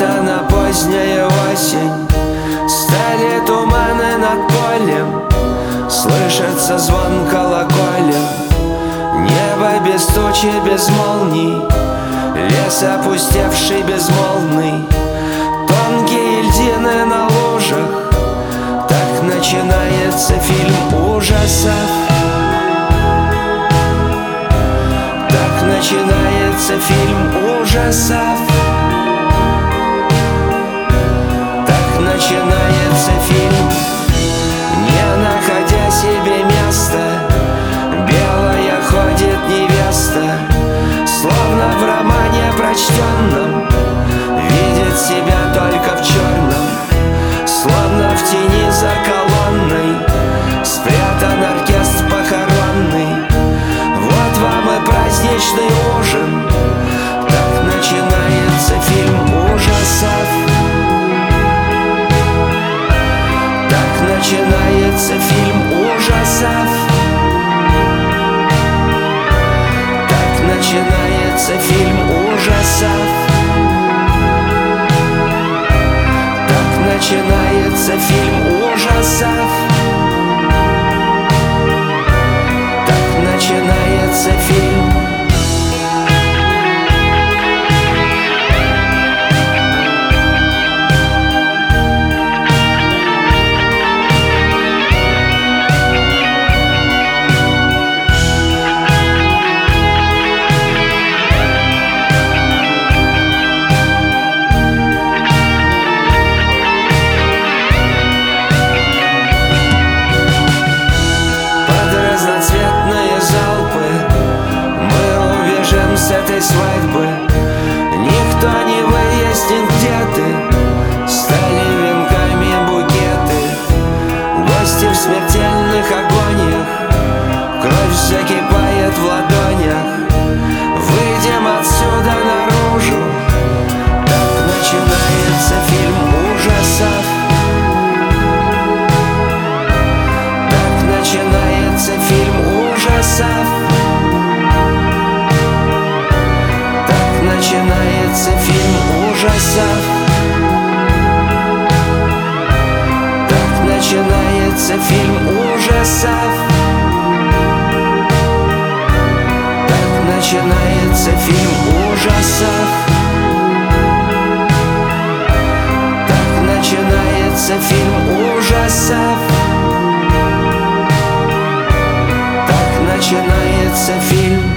Несмотря на поздняя осень, стали туманы над полем, слышится звон колоколен. Небо без тучи, без молний, лес опустевший, безмолвный, тонкие льдины на лужах. Так начинается фильм ужасов. Так начинается фильм ужасов. Так начинается фильм. Не находя себе места, белая ходит невеста, словно в романе прочтенном, видит себя только в черном, словно в тени за колонной спрятан оркестр похоронный. Вот вам и праздничный ужин. Так начинается фильм ужасов. Так начинается фильм ужасов. Так начинается фильм ужасов. Так начинается фильм ужасов. Так начинается фильм. С этой свадьбы никто не выяснит, где ты. Стали венками букеты, гости в смертельных агониях, кровь закипает в ладонях. Выйдем отсюда наружу. Так начинается фильм ужасов. Так начинается фильм ужасов. Начинается фильм ужасов. Так начинается фильм ужасов. Так начинается фильм ужасов. Так начинается фильм ужасов. Так начинается фильм.